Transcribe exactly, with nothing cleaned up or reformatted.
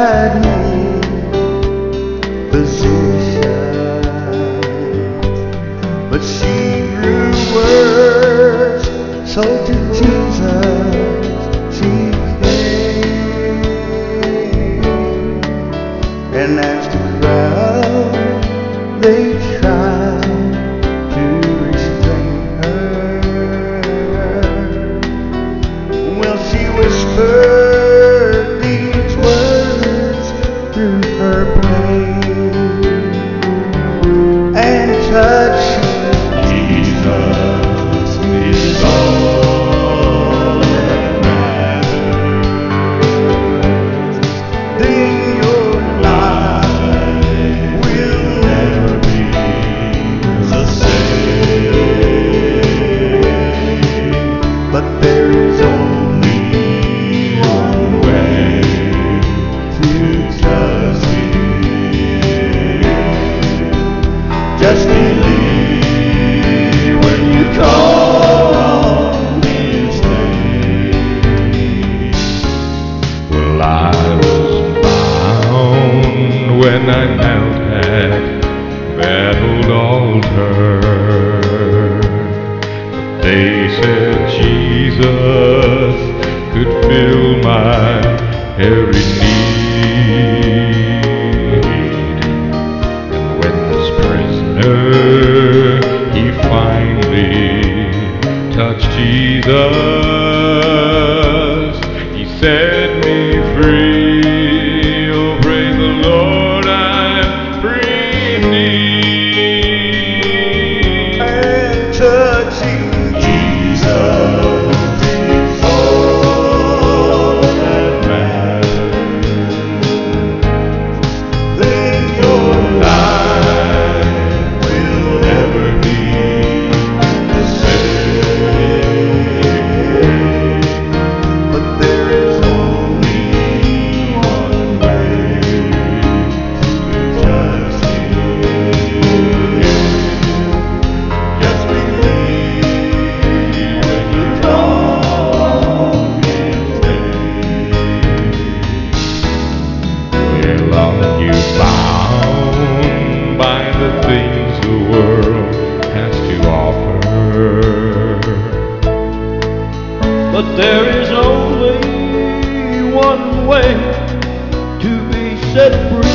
beside me, physician. But she grew worse, so to Jesus she came. And as the crowd, they tried to restrain her, well, she whispered these words through her pain, and touching Jesus is all that matters. then your life Will never be the same. But there is only One way to trust Him. just believe when you call on His name. Well, I was bound when I knelt at that old altar. But they said Jesus could fill my every need. And when this prisoner, he finally touched Jesus, he set me free. Oh, praise the Lord, I'm free indeed. and touching Jesus is all that matters. then your Life will never be the same. but there is only One way to trust Him. Just believe when you call on His name. Well, are you bound by the things the world has to offer? But there is only one way to be set free.